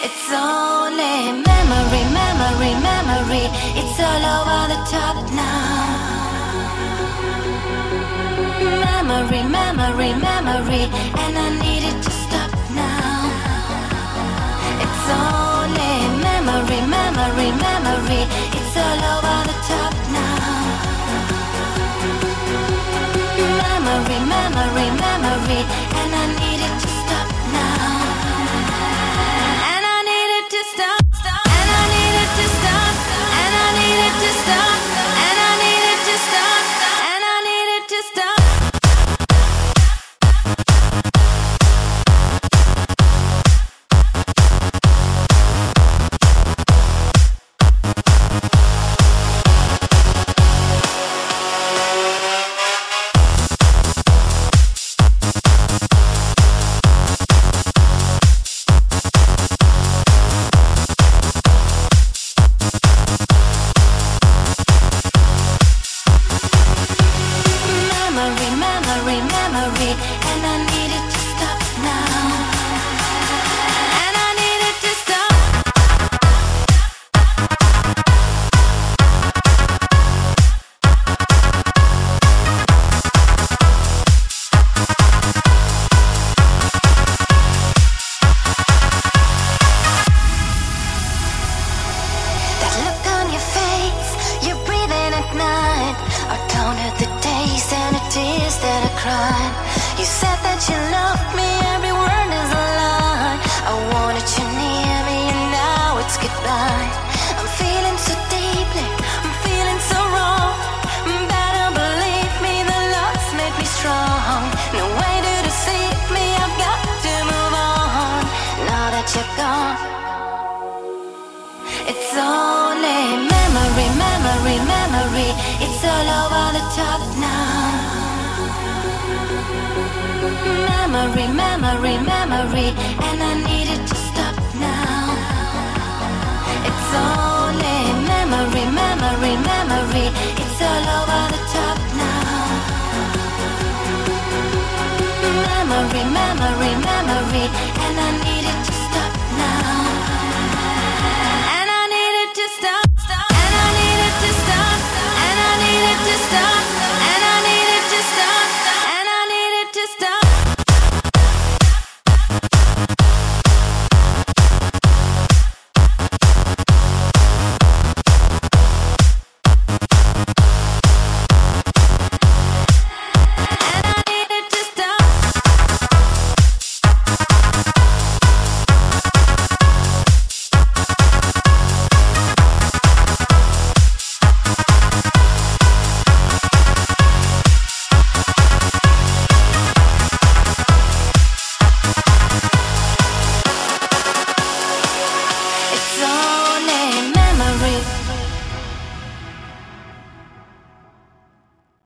It's only memory, memory, memory. It's all over the top now. Memory, memory, memory. And I need it to stop now. It's only memory, memory, memory. It's all over the top now. Memory, memory, memory. And I need it to stop now. And I need it to stop. And I need it to stop. And I need it to stop. And I need it to stop. And I need it to stop. Memory, memory, memory, and I need it to stop now. It's only memory, memory, memory. It's all over the top now. Memory, memory, memory.